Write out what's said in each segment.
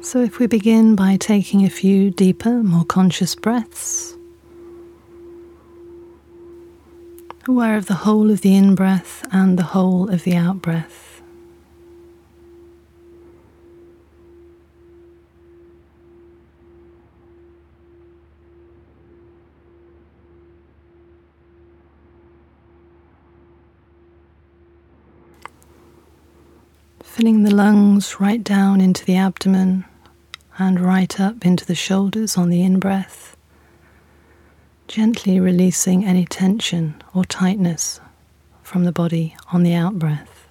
So if we begin by taking a few deeper, more conscious breaths, aware of the whole of the in-breath and the whole of the out-breath. Filling the lungs right down into the abdomen and right up into the shoulders on the in-breath, gently releasing any tension or tightness from the body on the out-breath.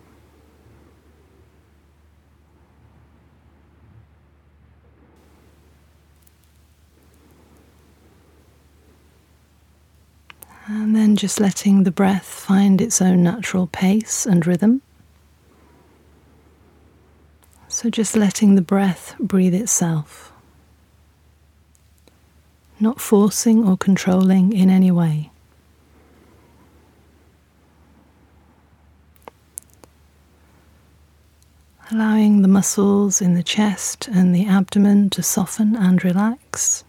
And then just letting the breath find its own natural pace and rhythm. So just letting the breath breathe itself, not forcing or controlling in any way. Allowing the muscles in the chest and the abdomen to soften and relax.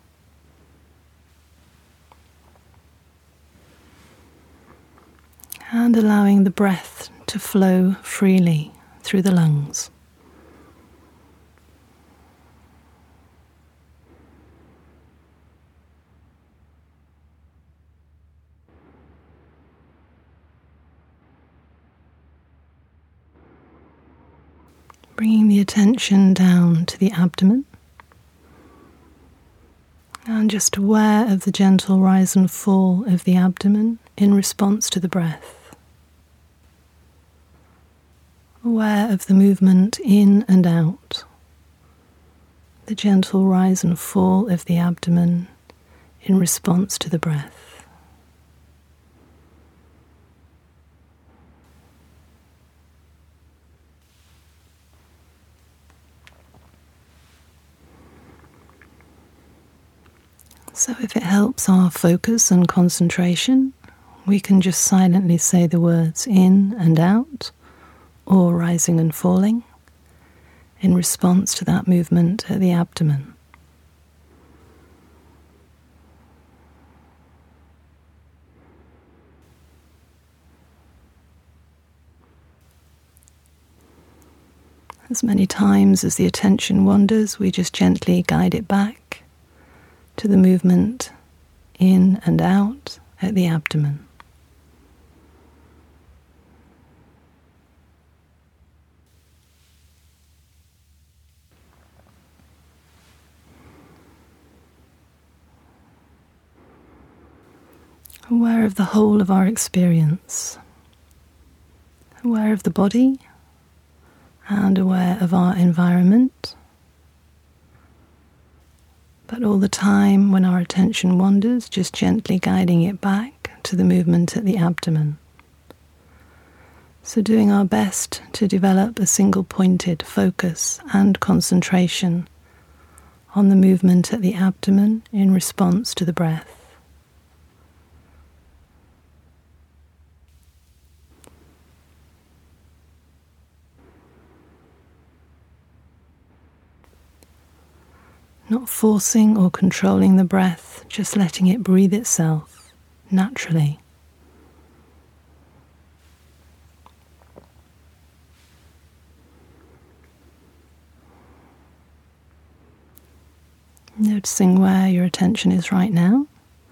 And allowing the breath to flow freely through the lungs. Bringing the attention down to the abdomen and just aware of the gentle rise and fall of the abdomen in response to the breath. Aware of the movement in and out, the gentle rise and fall of the abdomen in response to the breath. So if it helps our focus and concentration, we can just silently say the words in and out, or rising and falling, in response to that movement at the abdomen. As many times as the attention wanders, we just gently guide it back to the movement in and out at the abdomen. Aware of the whole of our experience, aware of the body and aware of our environment. But all the time when our attention wanders, just gently guiding it back to the movement at the abdomen. So doing our best to develop a single-pointed focus and concentration on the movement at the abdomen in response to the breath. Not forcing or controlling the breath, just letting it breathe itself naturally. Noticing where your attention is right now.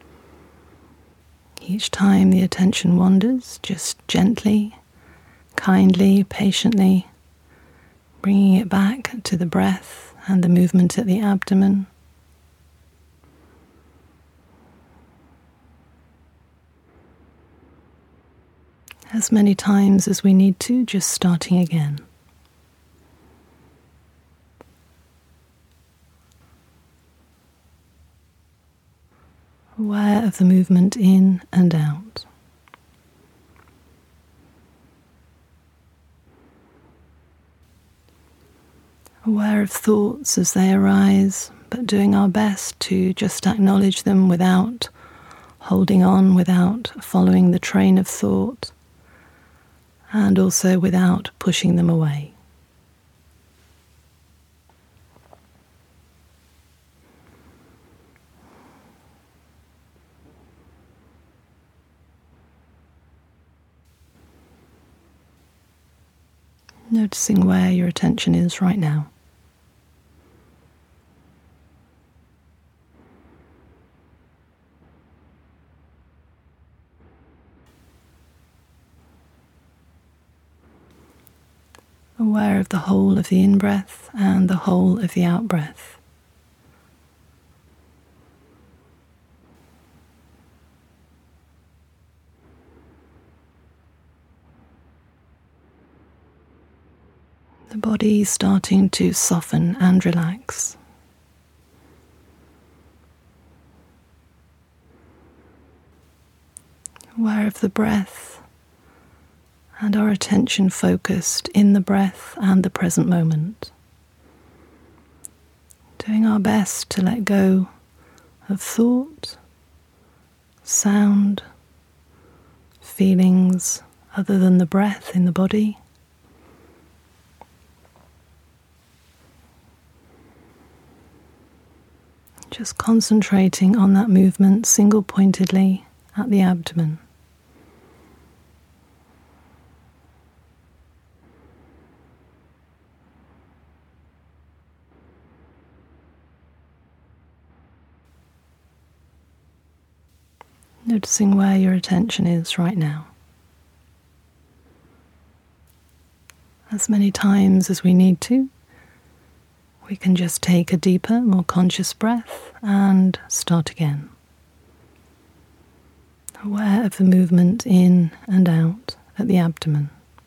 Each time the attention wanders, just gently, kindly, patiently, bringing it back to the breath and the movement at the abdomen. As many times as we need to, just starting again. Aware of the movement in and out. Aware of thoughts as they arise, but doing our best to just acknowledge them without holding on, without following the train of thought, and also without pushing them away. Noticing where your attention is right now. Aware of the whole of the in-breath and the whole of the out-breath. The body starting to soften and relax. Aware of the breath and our attention focused in the breath and the present moment. Doing our best to let go of thought, sound, feelings other than the breath in the body. Just concentrating on that movement single-pointedly at the abdomen. Noticing where your attention is right now. As many times as we need to, we can just take a deeper, more conscious breath and start again. Aware of the movement in and out at the abdomen.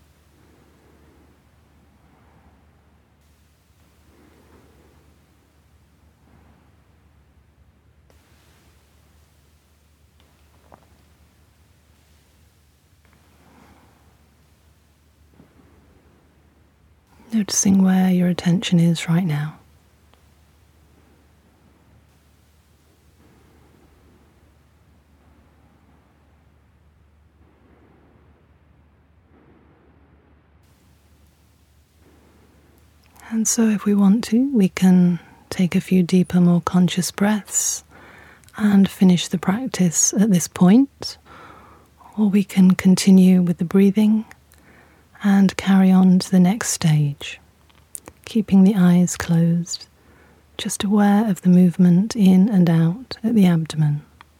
Noticing where your attention is right now. And so if we want to, we can take a few deeper, more conscious breaths and finish the practice at this point, or we can continue with the breathing and carry on to the next stage, keeping the eyes closed, just aware of the movement in and out at the abdomen.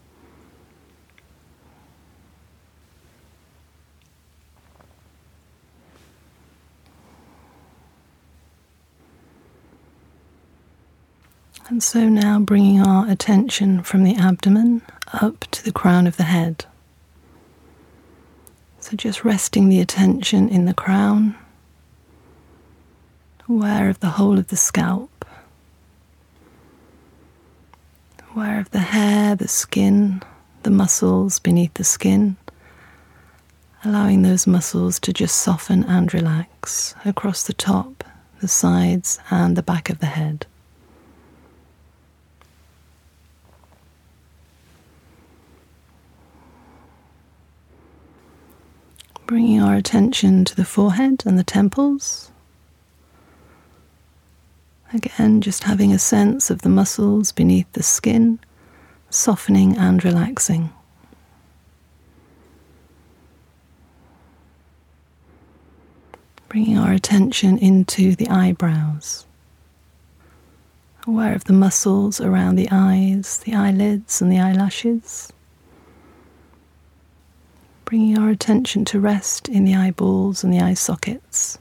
And so now bringing our attention from the abdomen up to the crown of the head. So just resting the attention in the crown, aware of the whole of the scalp, aware of the hair, the skin, the muscles beneath the skin, allowing those muscles to just soften and relax across the top, the sides, and the back of the head. Bringing our attention to the forehead and the temples. Again, just having a sense of the muscles beneath the skin, softening and relaxing. Bringing our attention into the eyebrows. Aware of the muscles around the eyes, the eyelids and the eyelashes. Bringing our attention to rest in the eyeballs and the eye sockets.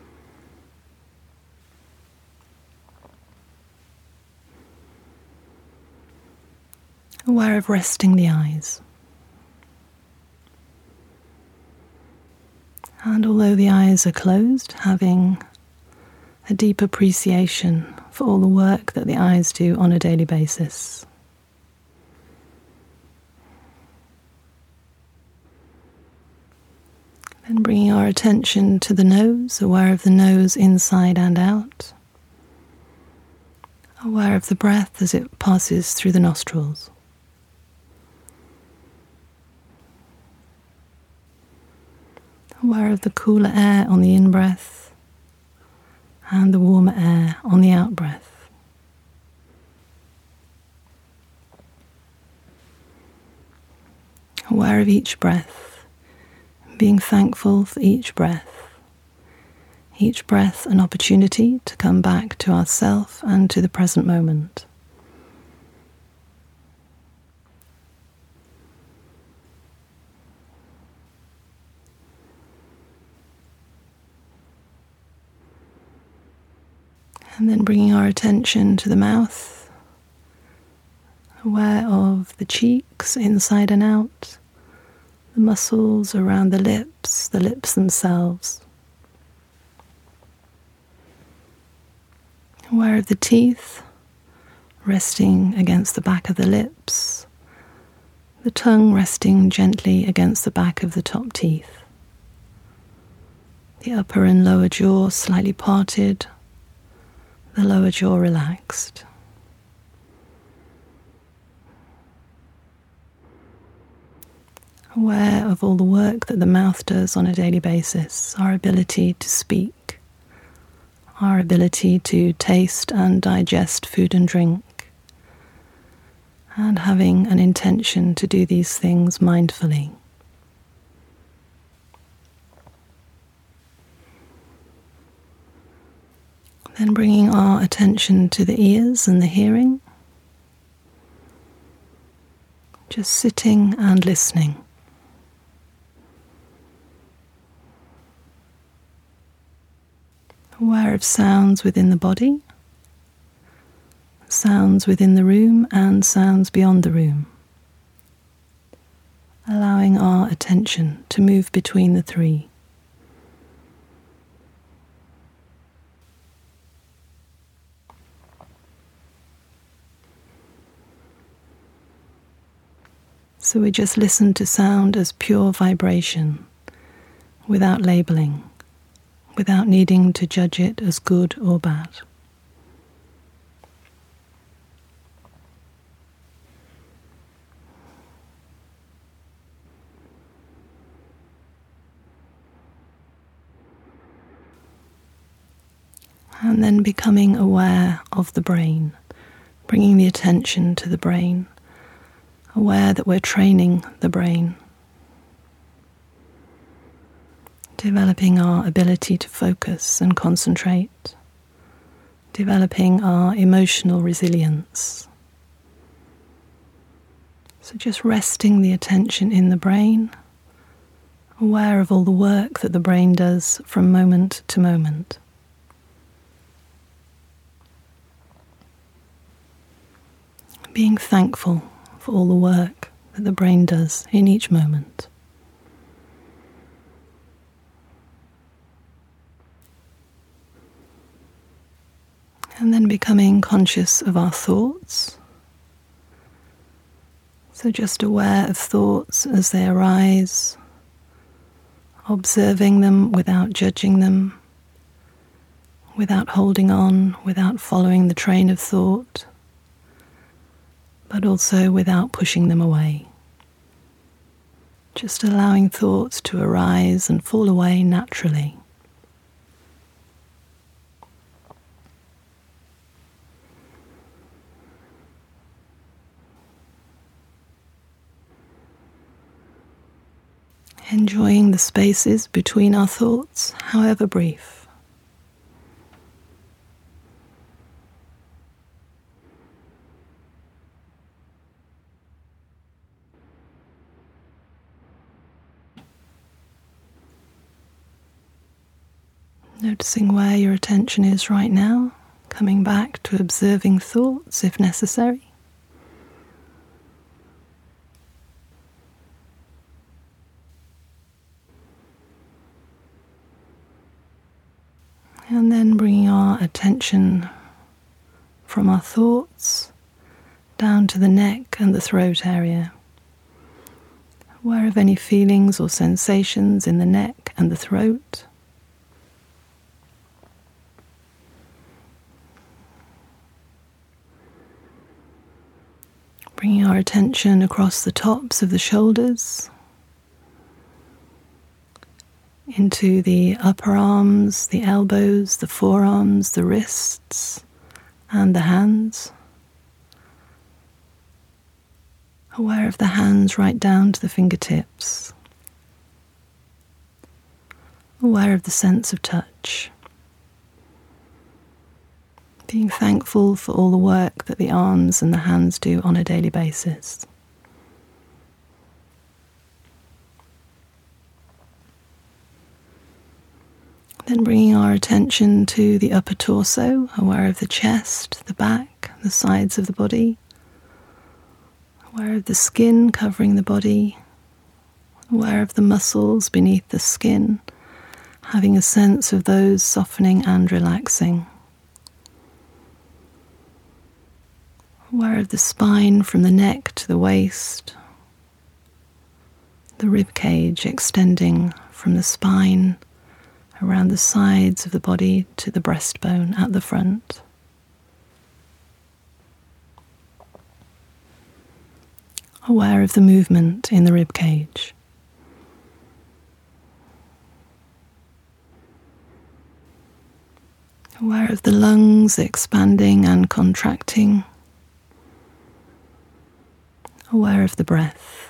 Aware of resting the eyes. And although the eyes are closed, having a deep appreciation for all the work that the eyes do on a daily basis. Then bringing our attention to the nose, aware of the nose inside and out. Aware of the breath as it passes through the nostrils. Aware of the cooler air on the in-breath and the warmer air on the out-breath. Aware of each breath, being thankful for each breath, Each breath an opportunity to come back to ourself and to the present moment. And then bringing our attention to the mouth, aware of the cheeks inside and out, the muscles around the lips themselves. Aware of the teeth resting against the back of the lips, the tongue resting gently against the back of the top teeth, the upper and lower jaw slightly parted, the lower jaw relaxed. Aware of all the work that the mouth does on a daily basis, our ability to speak, our ability to taste and digest food and drink, and having an intention to do these things mindfully. Then bringing our attention to the ears and the hearing, just sitting and listening. Aware of sounds within the body, sounds within the room and sounds beyond the room. Allowing our attention to move between the three. So we just listen to sound as pure vibration, without labeling, without needing to judge it as good or bad. And then becoming aware of the brain, bringing the attention to the brain, aware that we're training the brain, developing our ability to focus and concentrate, developing our emotional resilience. So just resting the attention in the brain, aware of all the work that the brain does from moment to moment. Being thankful for all the work that the brain does in each moment. And then becoming conscious of our thoughts. So just aware of thoughts as they arise, observing them without judging them, without holding on, without following the train of thought, but also without pushing them away. Just allowing thoughts to arise and fall away naturally. Enjoying the spaces between our thoughts, however brief. Noticing where your attention is right now, coming back to observing thoughts if necessary. And then bringing our attention from our thoughts down to the neck and the throat area. Aware of any feelings or sensations in the neck and the throat. Bringing our attention across the tops of the shoulders, into the upper arms, the elbows, the forearms, the wrists, and the hands. Aware of the hands right down to the fingertips. Aware of the sense of touch. Being thankful for all the work that the arms and the hands do on a daily basis. Then bringing our attention to the upper torso, aware of the chest, the back, the sides of the body, aware of the skin covering the body, aware of the muscles beneath the skin, having a sense of those softening and relaxing. Aware of the spine from the neck to the waist, the rib cage extending from the spine around the sides of the body to the breastbone at the front. Aware of the movement in the rib cage. Aware of the lungs expanding and contracting. Aware of the breath.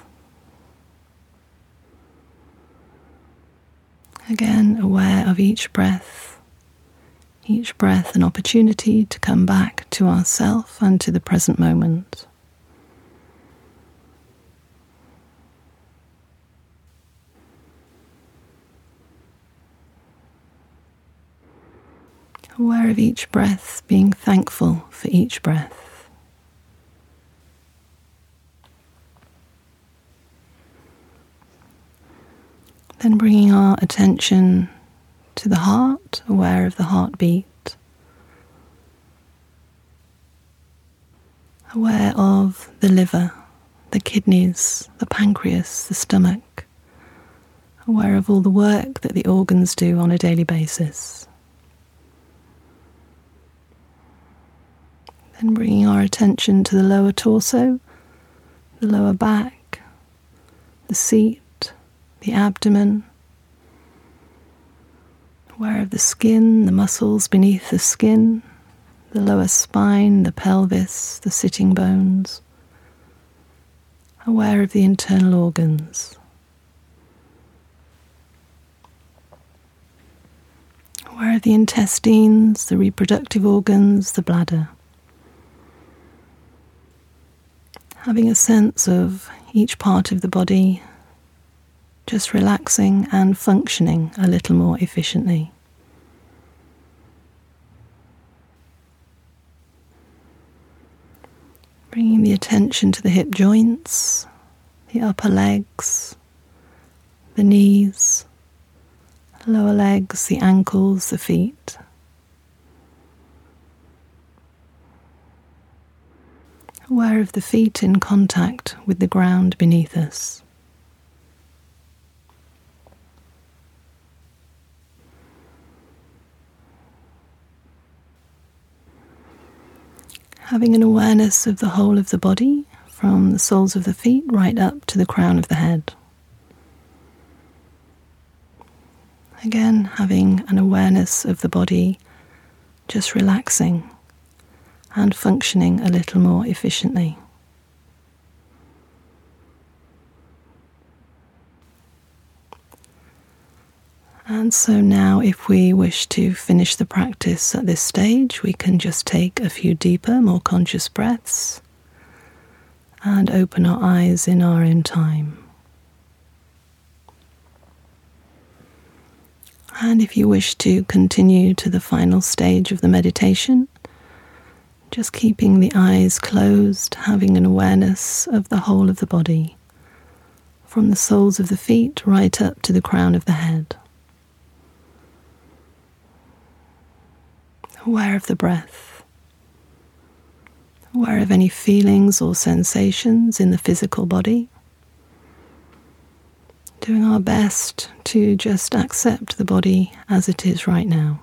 Again, aware of each breath an opportunity to come back to ourself and to the present moment. Aware of each breath, being thankful for each breath. Then bringing our attention to the heart, aware of the heartbeat, aware of the liver, the kidneys, the pancreas, the stomach, aware of all the work that the organs do on a daily basis. Then bringing our attention to the lower torso, the lower back, the seat, the abdomen, aware of the skin, the muscles beneath the skin, the lower spine, the pelvis, the sitting bones, aware of the internal organs, aware of the intestines, the reproductive organs, the bladder, having a sense of each part of the body just relaxing and functioning a little more efficiently. Bringing the attention to the hip joints, the upper legs, the knees, the lower legs, the ankles, the feet. Aware of the feet in contact with the ground beneath us. Having an awareness of the whole of the body, from the soles of the feet right up to the crown of the head. Again, having an awareness of the body just relaxing and functioning a little more efficiently. And so now, if we wish to finish the practice at this stage, we can just take a few deeper, more conscious breaths and open our eyes in our own time. And if you wish to continue to the final stage of the meditation, just keeping the eyes closed, having an awareness of the whole of the body, from the soles of the feet right up to the crown of the head. Aware of the breath, aware of any feelings or sensations in the physical body, doing our best to just accept the body as it is right now.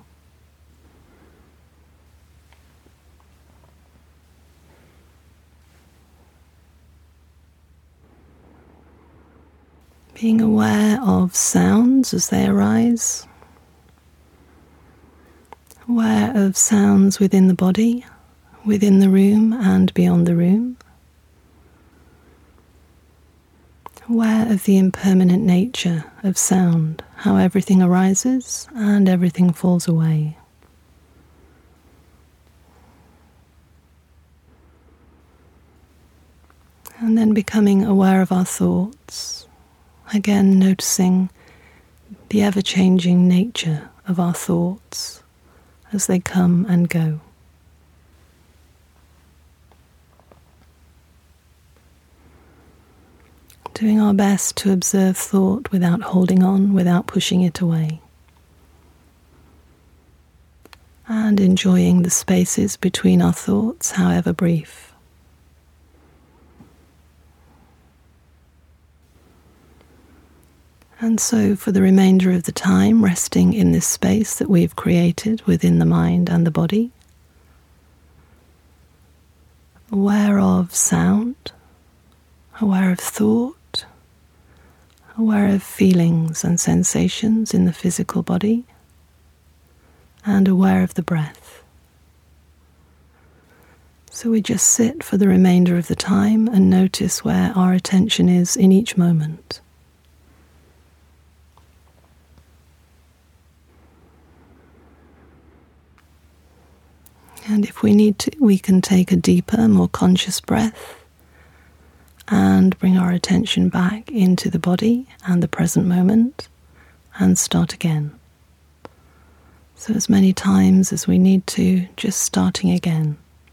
Being aware of sounds as they arise, aware of sounds within the body, within the room and beyond the room. Aware of the impermanent nature of sound, how everything arises and everything falls away. then becoming aware of our thoughts, again noticing the ever-changing nature of our thoughts as they come and go. Doing our best to observe thought without holding on, without pushing it away. And enjoying the spaces between our thoughts, however brief. And so for the remainder of the time, resting in this space that we've created within the mind and the body, aware of sound, aware of thought, aware of feelings and sensations in the physical body, and aware of the breath. So we just sit for the remainder of the time and notice where our attention is in each moment. And if we need to, we can take a deeper, more conscious breath and bring our attention back into the body and the present moment and start again. So as many times as we need to, just starting again.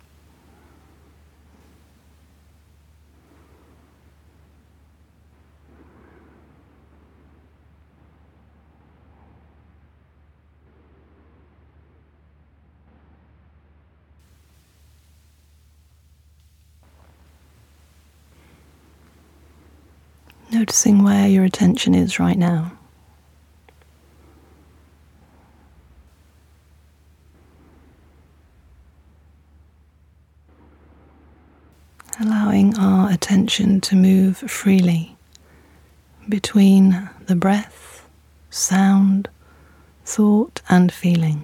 Noticing where your attention is right now. Allowing our attention to move freely between the breath, sound, thought, and feeling.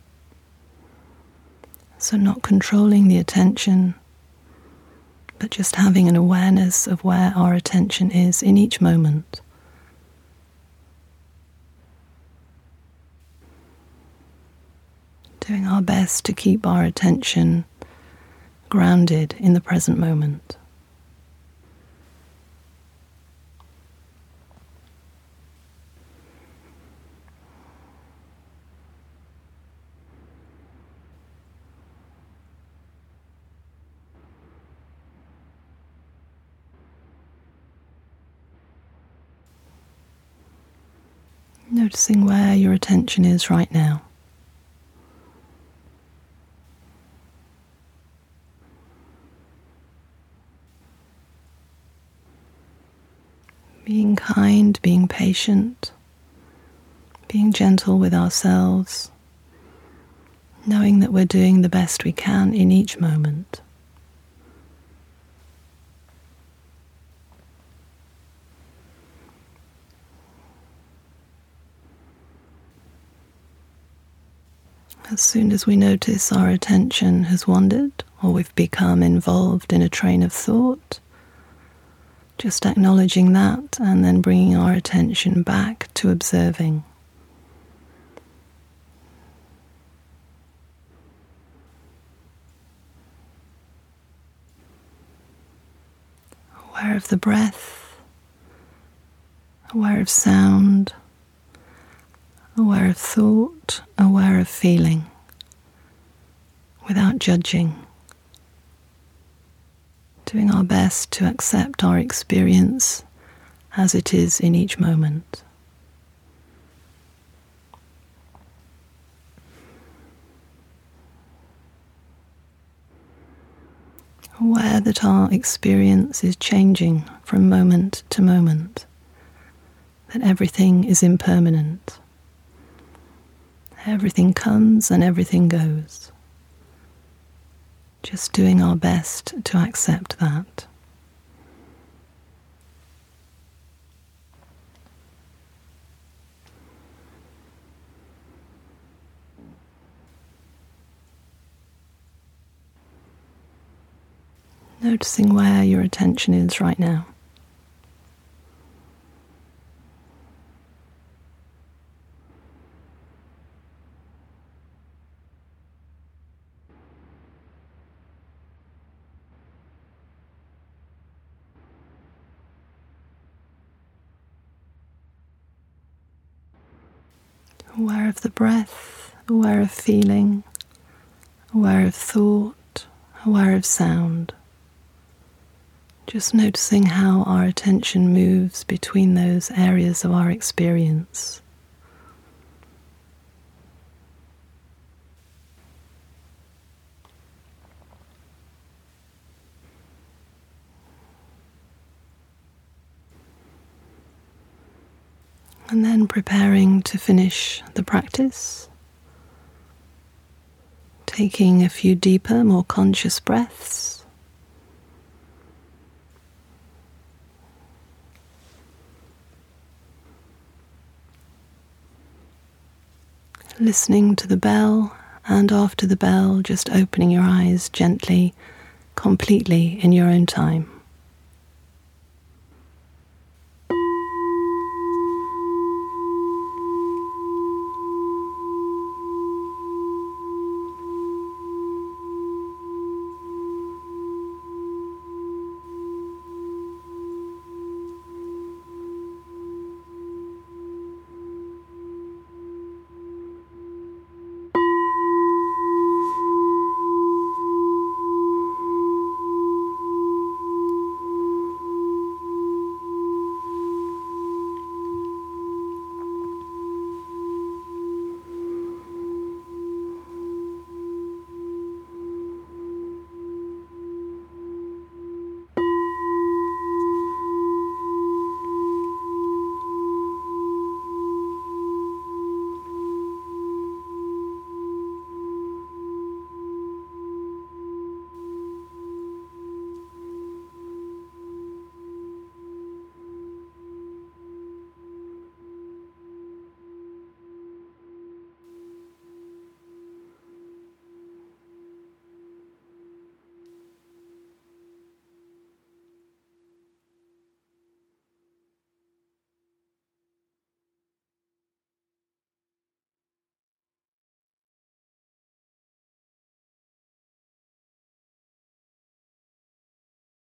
So not controlling the attention, but just having an awareness of where our attention is in each moment. Doing our best to keep our attention grounded in the present moment. Noticing where your attention is right now. Being kind, being patient, being gentle with ourselves, knowing that we're doing the best we can in each moment. As soon as we notice our attention has wandered or we've become involved in a train of thought, just acknowledging that and then bringing our attention back to observing. Aware of the breath, aware of sound, aware of thought, aware of feeling, without judging. Doing our best to accept our experience as it is in each moment. Aware that our experience is changing from moment to moment, that everything is impermanent. Everything comes and everything goes. Just doing our best to accept that. Noticing where your attention is right now. aware of the breath, aware of feeling, aware of thought, aware of sound. Just noticing how our attention moves between those areas of our experience. And then preparing to finish the practice, taking a few deeper, more conscious breaths. Listening to the bell, and after the bell, just opening your eyes gently, completely in your own time.